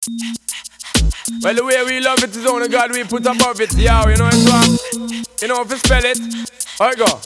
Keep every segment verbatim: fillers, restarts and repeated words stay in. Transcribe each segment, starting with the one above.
Well, the way we love it is only God we put above it. Yeah, you know it's what? You know if you spell it. Alright, go.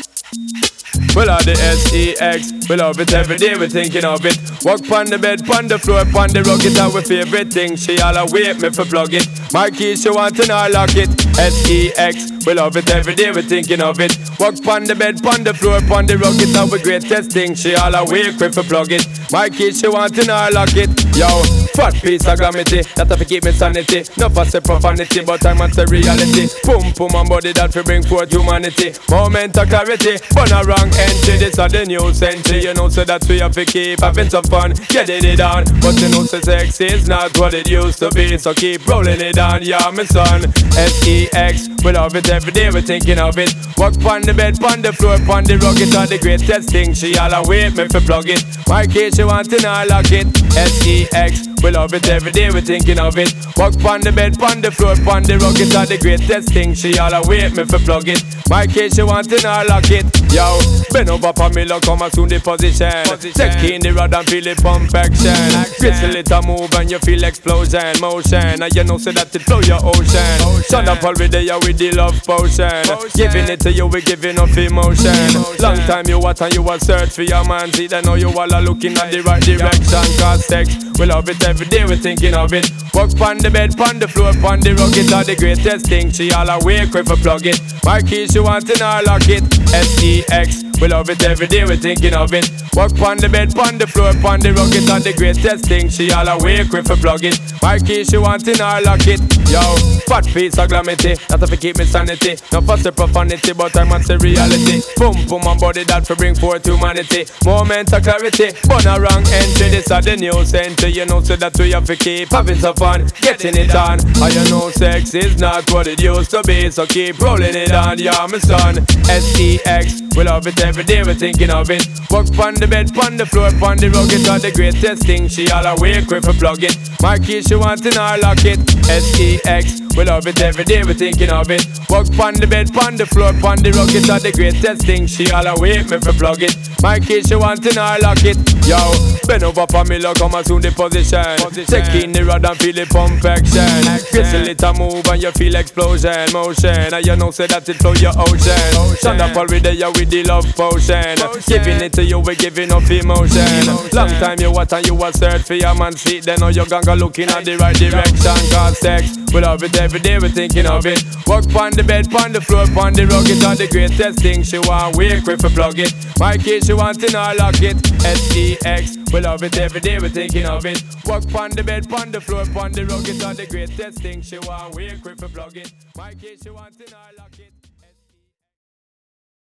We love the S E X, we love it every day, we thinking of it. Walk pon the bed, pon the floor, pon the rug, it's our favorite thing. She all await me for plug it. My key, she want to know lock it. S E X, we love it every day, we thinking of it. Walk pon the bed, pon the floor, pon the rug, it's our greatest thing. She all awake me for plug it. My key, she want to know lock it. Yo, fat piece of glamity, that have to keep me sanity. No for say profanity, but I must say reality. Boom, boom, and body that we bring forth humanity. Moment of clarity, but a wrong entry. This are the new century. You know, so that we have to keep having some fun, getting it on. But you know, so sex is not what it used to be. So keep rolling it on, yeah, my son. S E X, we love it every day, we're thinking of it. Walk pon the bed, pon the floor, pon the rug, it's all the greatest thing. She all await me for plug it. My key, she want to know lock it. S E X, we love it every day, we're thinking of it. Walk pon the bed, pon the floor, pon the rug, it's all the greatest thing. She all await me for plug it. My key, she want to know lock it. Yo, bend over for me, look, come assume the position. Take in the rod and feel it pump action. Crystal it a move and you feel explosion, motion. And you know say that it flow your ocean. Shut up all with the with the love potion. Giving it to you, we giving up emotion. Long time you what and you a search for your man. See they know you all are looking at the right direction. Cause sex, we love it every day, we thinking of it. Walk pon the bed, pon the floor, pon the rug, it's all the greatest thing. She all awake with a plug it. My key, she want to know lock it. S E X, we love it every day, we thinking of it. Walk pon the bed, pon the floor, pon the rug, it's all the greatest thing. She all awake with a plug it. My key, she want to know lock it. Yo, fat piece of glamity, that have to keep me sanity. No for the profanity, but I must say reality. Boom, boom, and body that for bring forth humanity. Moment of clarity, but a wrong entry. This are the new century, you know, so that we have to keep having some fun, getting it on. And you know sex is not what it used to be, so keep rolling it on, yeah, my son. S E X, we love it every day, we're thinking of it. Walk pon the bed, pon the floor, pon the rug, it's all the greatest thing. She all awake with a plug it. My key, she want to know lock it. S E X, we love it every day, we're thinking of it. Walk pon the bed, pon the floor, pon the rug, it's all the greatest thing. She all awake with a plug it. My key, she want to know lock it. Yo, bend over for me, look, come assume the position. Take in the rod and feel the pump action. Crystal it a move and you feel explosion, motion. And you know say that it flow your ocean. Shut up all with the with the love potion. Giving it to you, we giving up emotion. Long time you what and you a search for your man seat. Then know you gonna looking at the right direction. Cause sex, we love it every day, we thinking of it. Walk pon the bed, pon the floor, pon the rug, it's all the greatest thing. She want wake with a plug it. My key, she want to know lock it. S E X, we love it every day, we thinking of it. Walk pon the bed, pon the floor, pon the rug, it's all the greatest thing. She want wake with a plug it. My key, she want to know lock it.